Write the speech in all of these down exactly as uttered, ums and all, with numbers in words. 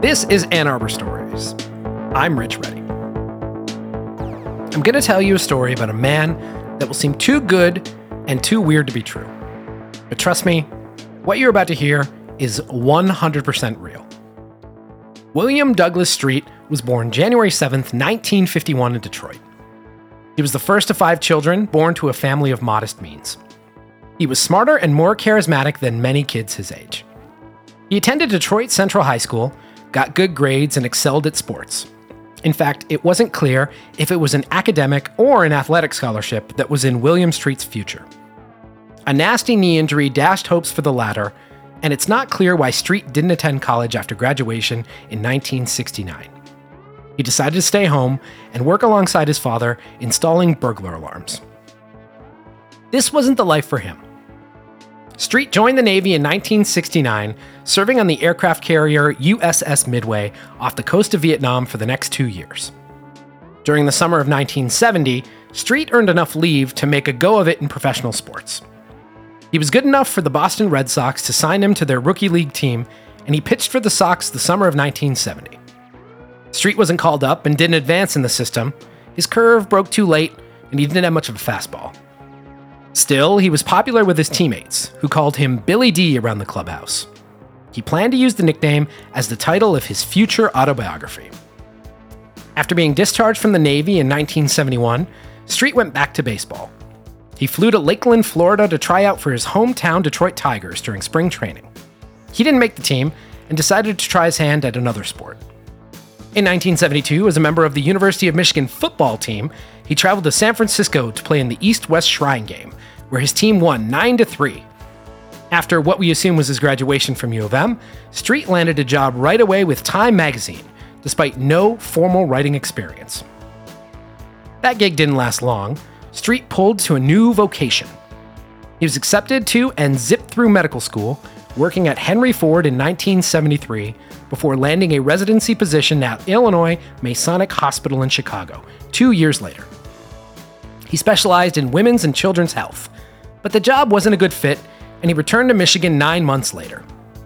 This is Ann Arbor Stories. I'm Rich Reddy. I'm going to tell you a story about a man that will seem too good and too weird to be true. But trust me, what you're about to hear is one hundred percent real. William Douglas Street was born January seventh, nineteen fifty-one in Detroit. He was the first of five children born to a family of modest means. He was smarter and more charismatic than many kids his age. He attended Detroit Central High School, got good grades, and excelled at sports. In fact, it wasn't clear if it was an academic or an athletic scholarship that was in William Street's future. A nasty knee injury dashed hopes for the latter, and it's not clear why Street didn't attend college after graduation in nineteen sixty-nine. He decided to stay home and work alongside his father, installing burglar alarms. This wasn't the life for him. Street joined the Navy in nineteen sixty-nine, serving on the aircraft carrier U S S Midway off the coast of Vietnam for the next two years. During the summer of nineteen seventy, Street earned enough leave to make a go of it in professional sports. He was good enough for the Boston Red Sox to sign him to their rookie league team, and he pitched for the Sox the summer of nineteen seventy. Street wasn't called up and didn't advance in the system. His curve broke too late, and he didn't have much of a fastball. Still, he was popular with his teammates, who called him Billy D around the clubhouse. He planned to use the nickname as the title of his future autobiography. After being discharged from the Navy in nineteen seventy-one, Street went back to baseball. He flew to Lakeland, Florida to try out for his hometown Detroit Tigers during spring training. He didn't make the team and decided to try his hand at another sport. In nineteen seventy-two, as a member of the University of Michigan football team, he traveled to San Francisco to play in the East-West Shrine Game, where his team won nine to three. After what we assume was his graduation from U of M, Street landed a job right away with Time magazine, despite no formal writing experience. That gig didn't last long. Street pulled to a new vocation. He was accepted to and zipped through medical school, working at Henry Ford in nineteen seventy-three, before landing a residency position at Illinois Masonic Hospital in Chicago, two years later. He specialized in women's and children's health, but the job wasn't a good fit, and he returned to Michigan nine months later.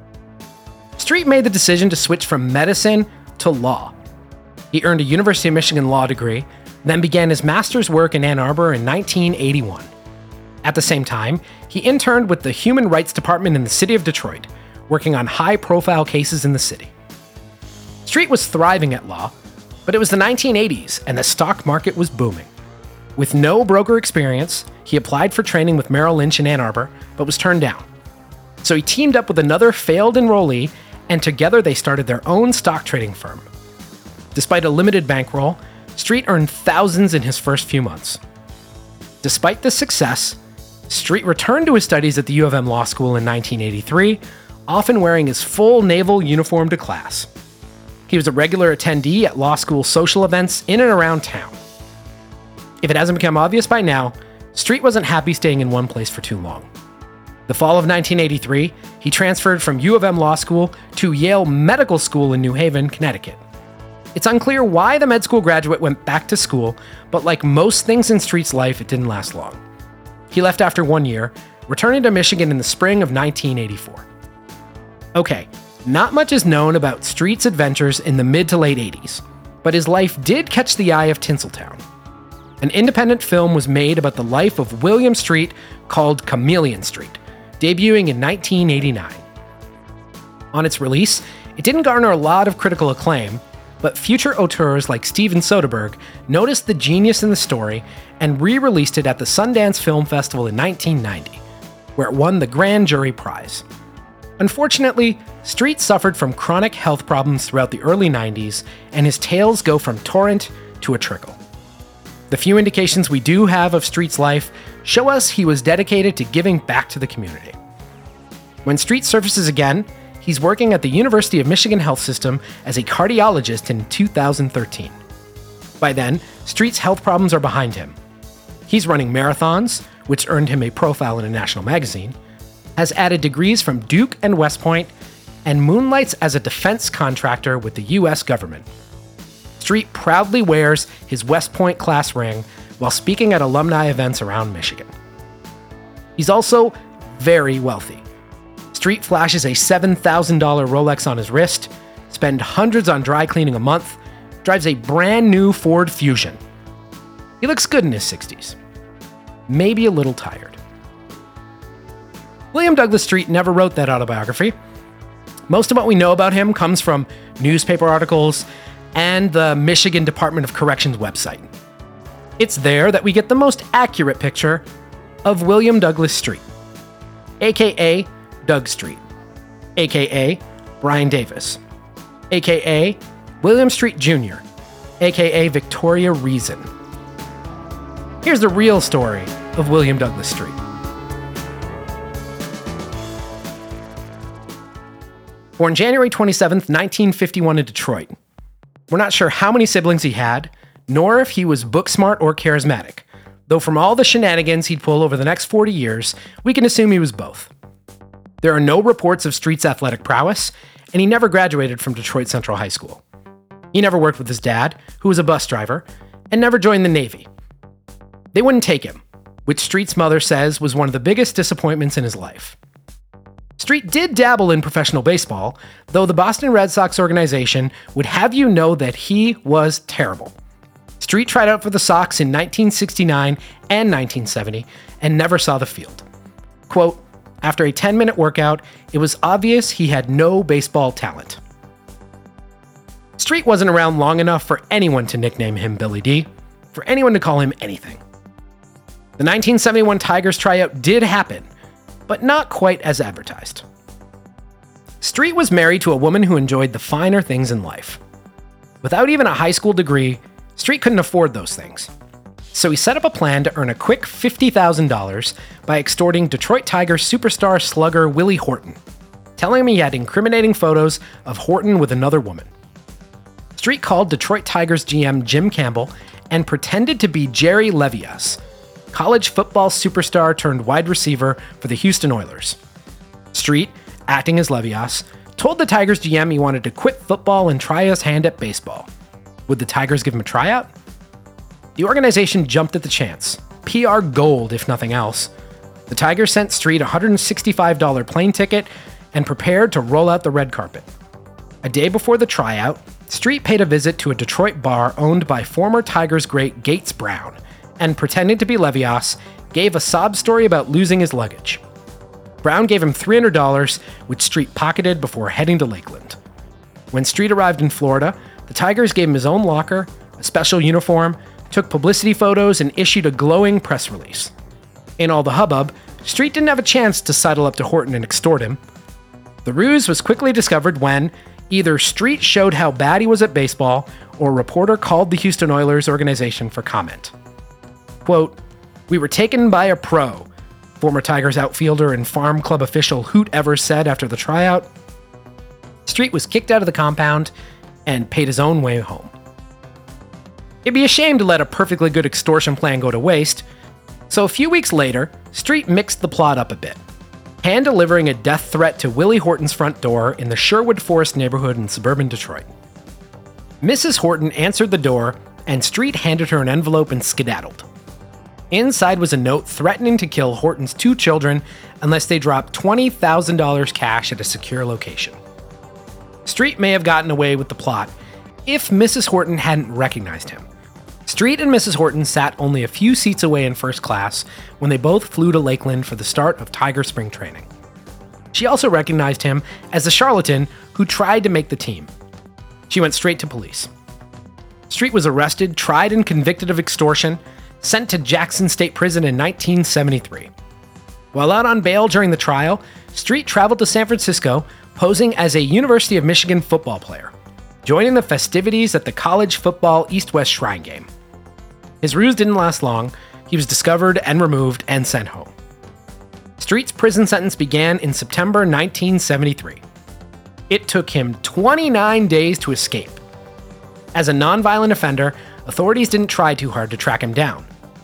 Street made the decision to switch from medicine to law. He earned a University of Michigan law degree, then began his master's work in Ann Arbor in nineteen eighty-one. At the same time, he interned with the Human Rights Department in the city of Detroit, working on high-profile cases in the city. Street was thriving at law, but it was the nineteen eighties and the stock market was booming. With no broker experience, he applied for training with Merrill Lynch in Ann Arbor, but was turned down. So he teamed up with another failed enrollee, and together they started their own stock trading firm. Despite a limited bankroll, Street earned thousands in his first few months. Despite this success, Street returned to his studies at the U of M Law School in nineteen eighty-three, often wearing his full naval uniform to class. He was a regular attendee at law school social events in and around town. If it hasn't become obvious by now, Street wasn't happy staying in one place for too long. The fall of nineteen eighty-three, he transferred from U of M Law School to Yale Medical School in New Haven, Connecticut. It's unclear why the med school graduate went back to school, but like most things in Street's life, it didn't last long. He left after one year, returning to Michigan in the spring of nineteen eighty-four. Okay, not much is known about Street's adventures in the mid to late eighties, but his life did catch the eye of Tinseltown. An independent film was made about the life of William Street called Chameleon Street, debuting in nineteen eighty-nine. On its release, it didn't garner a lot of critical acclaim, but future auteurs like Steven Soderbergh noticed the genius in the story and re-released it at the Sundance Film Festival in nineteen ninety, where it won the Grand Jury Prize. Unfortunately, Street suffered from chronic health problems throughout the early nineties, and his tales go from torrent to a trickle. The few indications we do have of Street's life show us he was dedicated to giving back to the community. When Street surfaces again, he's working at the University of Michigan Health System as a cardiologist in two thousand thirteen. By then, Street's health problems are behind him. He's running marathons, which earned him a profile in a national magazine, has added degrees from Duke and West Point, and moonlights as a defense contractor with the U S government. Street proudly wears his West Point class ring while speaking at alumni events around Michigan. He's also very wealthy. Street flashes a seven thousand dollars Rolex on his wrist, his spend hundreds on dry cleaning a month, drives a brand new Ford Fusion. He looks good in his sixties. Maybe a little tired. William Douglas Street never wrote that autobiography. Most of what we know about him comes from newspaper articles and the Michigan Department of Corrections website. It's there that we get the most accurate picture of William Douglas Street, aka Doug Street, aka Brian Davis, aka William Street Junior, aka Victoria Reason. Here's the real story of William Douglas Street. Born January twenty-seventh, nineteen fifty-one in Detroit. We're not sure how many siblings he had, nor if he was book smart or charismatic, though from all the shenanigans he'd pull over the next forty years, we can assume he was both. There are no reports of Street's athletic prowess, and he never graduated from Detroit Central High School. He never worked with his dad, who was a bus driver, and never joined the Navy. They wouldn't take him, which Street's mother says was one of the biggest disappointments in his life. Street did dabble in professional baseball, though the Boston Red Sox organization would have you know that he was terrible. Street tried out for the Sox in nineteen sixty-nine and nineteen seventy and never saw the field. Quote, after a ten-minute workout, it was obvious he had no baseball talent. Street wasn't around long enough for anyone to nickname him Billy D, for anyone to call him anything. The nineteen seventy-one Tigers tryout did happen, but not quite as advertised. Street was married to a woman who enjoyed the finer things in life. Without even a high school degree, Street couldn't afford those things. So he set up a plan to earn a quick fifty thousand dollars by extorting Detroit Tigers superstar slugger Willie Horton, telling him he had incriminating photos of Horton with another woman. Street called Detroit Tigers G M Jim Campbell and pretended to be Jerry Levias, college football superstar turned wide receiver for the Houston Oilers. Street, acting as Levias, told the Tigers G M he wanted to quit football and try his hand at baseball. Would the Tigers give him a tryout? The organization jumped at the chance. P R gold, if nothing else. The Tigers sent Street a one hundred sixty-five dollars plane ticket and prepared to roll out the red carpet. A day before the tryout, Street paid a visit to a Detroit bar owned by former Tigers great Gates Brown, and pretending to be Levias, gave a sob story about losing his luggage. Brown gave him three hundred dollars, which Street pocketed before heading to Lakeland. When Street arrived in Florida, the Tigers gave him his own locker, a special uniform, took publicity photos, and issued a glowing press release. In all the hubbub, Street didn't have a chance to sidle up to Horton and extort him. The ruse was quickly discovered when either Street showed how bad he was at baseball, or a reporter called the Houston Oilers organization for comment. Quote, we were taken by a pro, former Tigers outfielder and farm club official Hoot Evers said after the tryout. Street was kicked out of the compound and paid his own way home. It'd be a shame to let a perfectly good extortion plan go to waste, so a few weeks later, Street mixed the plot up a bit, hand-delivering a death threat to Willie Horton's front door in the Sherwood Forest neighborhood in suburban Detroit. Missus Horton answered the door, and Street handed her an envelope and skedaddled. Inside was a note threatening to kill Horton's two children unless they dropped twenty thousand dollars cash at a secure location. Street may have gotten away with the plot if Missus Horton hadn't recognized him. Street and Missus Horton sat only a few seats away in first class when they both flew to Lakeland for the start of Tiger spring training. She also recognized him as a charlatan who tried to make the team. She went straight to police. Street was arrested, tried, and convicted of extortion, sent to Jackson State Prison in nineteen seventy-three. While out on bail during the trial, Street traveled to San Francisco, posing as a University of Michigan football player, joining the festivities at the college football East-West Shrine Game. His ruse didn't last long. He was discovered and removed and sent home. Street's prison sentence began in September nineteen seventy-three. It took him twenty-nine days to escape. As a nonviolent offender, authorities didn't try too hard to track him down.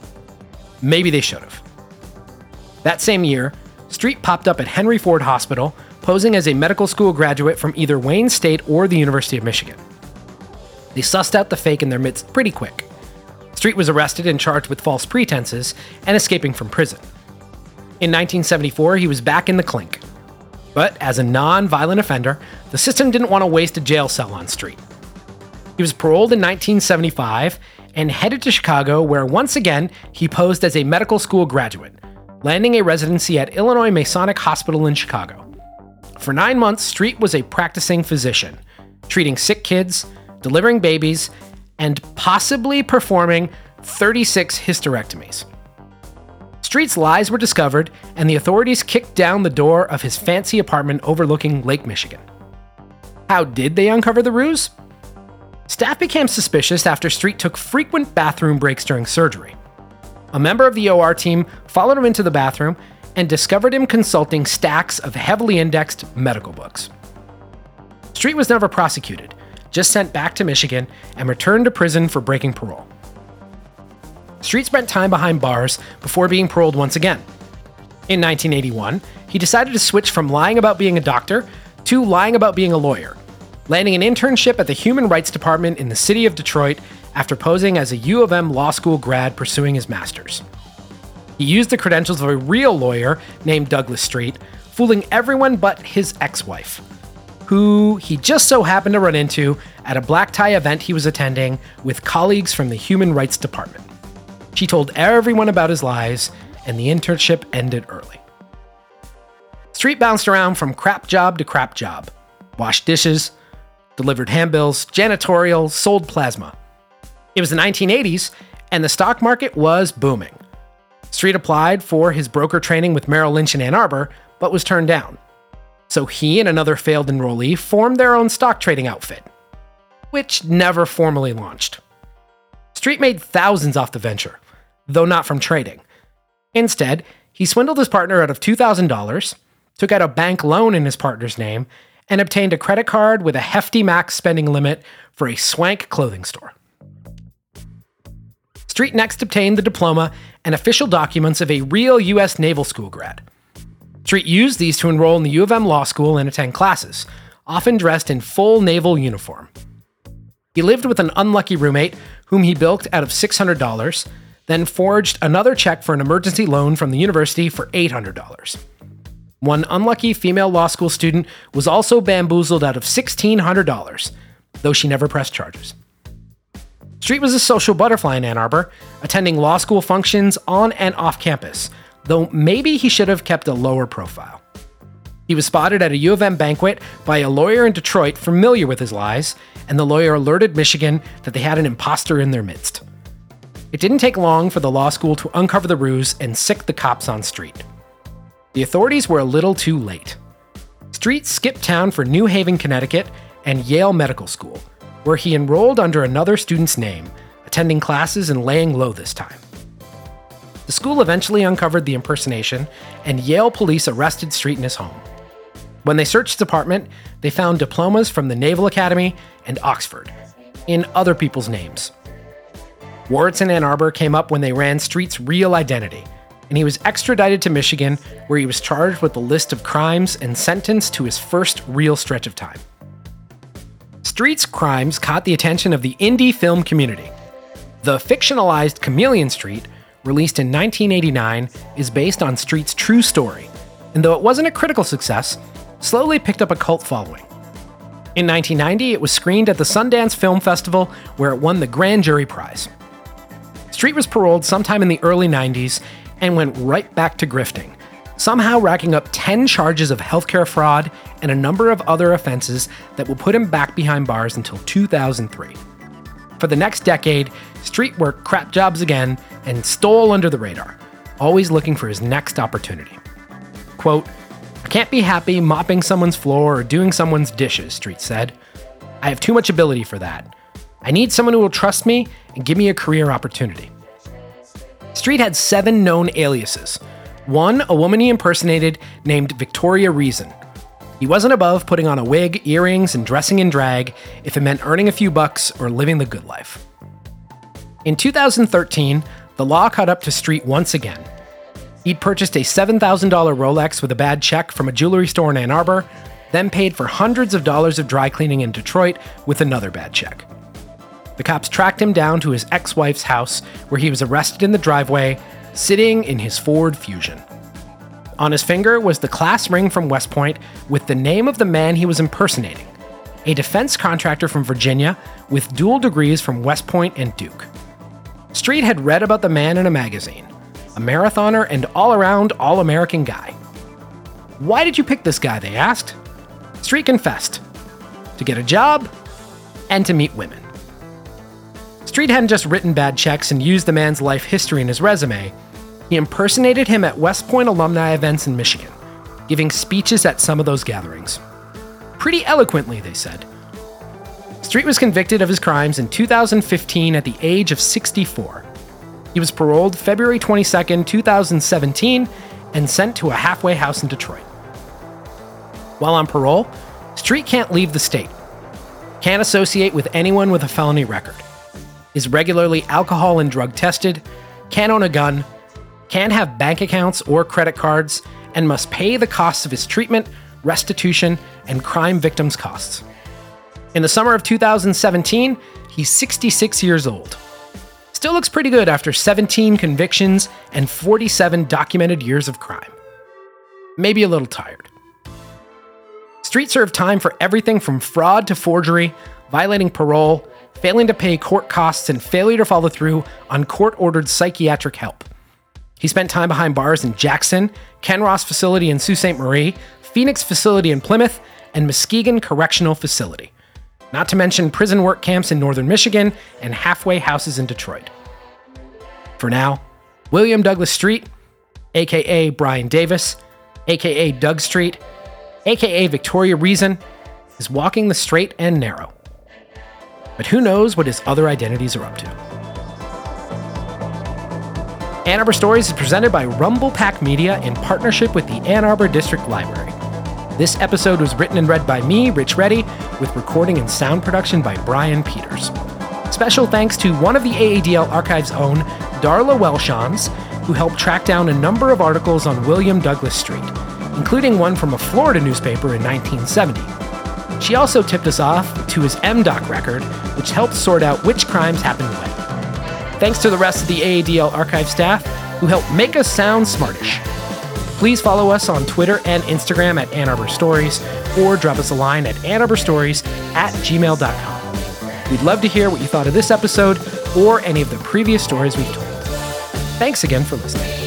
Maybe they should have. That same year, Street popped up at Henry Ford Hospital, posing as a medical school graduate from either Wayne State or the University of Michigan. They sussed out the fake in their midst pretty quick. Street was arrested and charged with false pretenses and escaping from prison. In nineteen seventy-four, he was back in the clink. But as a non-violent offender, the system didn't want to waste a jail cell on Street. He was paroled in nineteen seventy-five and headed to Chicago, where once again he posed as a medical school graduate, landing a residency at Illinois Masonic Hospital in Chicago. For nine months, Street was a practicing physician, treating sick kids, delivering babies, and possibly performing thirty-six hysterectomies. Street's lies were discovered, and the authorities kicked down the door of his fancy apartment overlooking Lake Michigan. How did they uncover the ruse? Staff became suspicious after Street took frequent bathroom breaks during surgery. A member of the O R team followed him into the bathroom and discovered him consulting stacks of heavily indexed medical books. Street was never prosecuted, just sent back to Michigan and returned to prison for breaking parole. Street spent time behind bars before being paroled once again. In nineteen eighty-one, he decided to switch from lying about being a doctor to lying about being a lawyer, landing an internship at the Human Rights Department in the city of Detroit after posing as a U of M law school grad pursuing his master's. He used the credentials of a real lawyer named Douglas Street, fooling everyone but his ex-wife, who he just so happened to run into at a black tie event he was attending with colleagues from the Human Rights Department. She told everyone about his lies, and the internship ended early. Street bounced around from crap job to crap job, washed dishes, delivered handbills, janitorial, sold plasma. It was the nineteen eighties, and the stock market was booming. Street applied for his broker training with Merrill Lynch in Ann Arbor, but was turned down. So he and another failed enrollee formed their own stock trading outfit, which never formally launched. Street made thousands off the venture, though not from trading. Instead, he swindled his partner out of two thousand dollars, took out a bank loan in his partner's name, and obtained a credit card with a hefty max spending limit for a swank clothing store. Street next obtained the diploma and official documents of a real U S Naval School grad. Street used these to enroll in the U of M Law School and attend classes, often dressed in full naval uniform. He lived with an unlucky roommate whom he bilked out of six hundred dollars, then forged another check for an emergency loan from the university for eight hundred dollars. One unlucky female law school student was also bamboozled out of sixteen hundred dollars, though she never pressed charges. Street was a social butterfly in Ann Arbor, attending law school functions on and off campus, though maybe he should have kept a lower profile. He was spotted at a U of M banquet by a lawyer in Detroit familiar with his lies, and the lawyer alerted Michigan that they had an imposter in their midst. It didn't take long for the law school to uncover the ruse and sick the cops on Street. The authorities were a little too late. Street skipped town for New Haven, Connecticut, and Yale Medical School, where he enrolled under another student's name, attending classes and laying low this time. The school eventually uncovered the impersonation, and Yale police arrested Street in his home. When they searched his apartment, they found diplomas from the Naval Academy and Oxford, in other people's names. Warrants in Ann Arbor came up when they ran Street's real identity, and he was extradited to Michigan, where he was charged with a list of crimes and sentenced to his first real stretch of time. Street's crimes caught the attention of the indie film community. The fictionalized Chameleon Street, released in nineteen eighty-nine, is based on Street's true story, and though it wasn't a critical success, slowly picked up a cult following. In nineteen ninety, it was screened at the Sundance Film Festival, where it won the Grand Jury Prize. Street was paroled sometime in the early nineties and went right back to grifting, somehow racking up ten charges of healthcare fraud and a number of other offenses that will put him back behind bars until two thousand three. For the next decade, Street worked crap jobs again and stole under the radar, always looking for his next opportunity. Quote, "I can't be happy mopping someone's floor or doing someone's dishes," Street said. "I have too much ability for that. I need someone who will trust me and give me a career opportunity." Street had seven known aliases. One, a woman he impersonated named Victoria Reason. He wasn't above putting on a wig, earrings, and dressing in drag if it meant earning a few bucks or living the good life. In two thousand thirteen, the law caught up to Street once again. He'd purchased a seven thousand dollars Rolex with a bad check from a jewelry store in Ann Arbor, then paid for hundreds of dollars of dry cleaning in Detroit with another bad check. The cops tracked him down to his ex-wife's house, where he was arrested in the driveway, sitting in his Ford Fusion. On his finger was the class ring from West Point with the name of the man he was impersonating, a defense contractor from Virginia with dual degrees from West Point and Duke. Street had read about the man in a magazine, a marathoner and all-around all-American guy. Why did you pick this guy, they asked. Street confessed, to get a job and to meet women. Street hadn't just written bad checks and used the man's life history in his resume. He impersonated him at West Point alumni events in Michigan, giving speeches at some of those gatherings. Pretty eloquently, they said. Street was convicted of his crimes in two thousand fifteen at the age of sixty-four. He was paroled February twenty-second, two thousand seventeen, and sent to a halfway house in Detroit. While on parole, Street can't leave the state, can't associate with anyone with a felony record, is regularly alcohol and drug tested, can't own a gun, can't have bank accounts or credit cards, and must pay the costs of his treatment, restitution, and crime victims' costs. In the summer of two thousand seventeen, he's sixty-six years old. Still looks pretty good after seventeen convictions and forty-seven documented years of crime. Maybe a little tired. Street served time for everything from fraud to forgery, violating parole, failing to pay court costs, and failure to follow through on court-ordered psychiatric help. He spent time behind bars in Jackson, Ken Ross Facility in Sault Ste. Marie, Phoenix Facility in Plymouth, and Muskegon Correctional Facility. Not to mention prison work camps in northern Michigan and halfway houses in Detroit. For now, William Douglas Street, aka Brian Davis, aka Doug Street, aka Victoria Reason, is walking the straight and narrow. But who knows what his other identities are up to? Ann Arbor Stories is presented by Rumble Pack Media in partnership with the Ann Arbor District Library. This episode was written and read by me, Rich Reddy, with recording and sound production by Brian Peters. Special thanks to one of the A A D L Archive's own, Darla Welshans, who helped track down a number of articles on William Douglas Street, including one from a Florida newspaper in nineteen seventy. She also tipped us off to his M D O C record, which helped sort out which crimes happened when. Thanks to the rest of the A A D L Archive staff, who helped make us sound smartish. Please follow us on Twitter and Instagram at Ann Arbor Stories, or drop us a line at annarborstories at gmail dot com. We'd love to hear what you thought of this episode or any of the previous stories we've told. Thanks again for listening.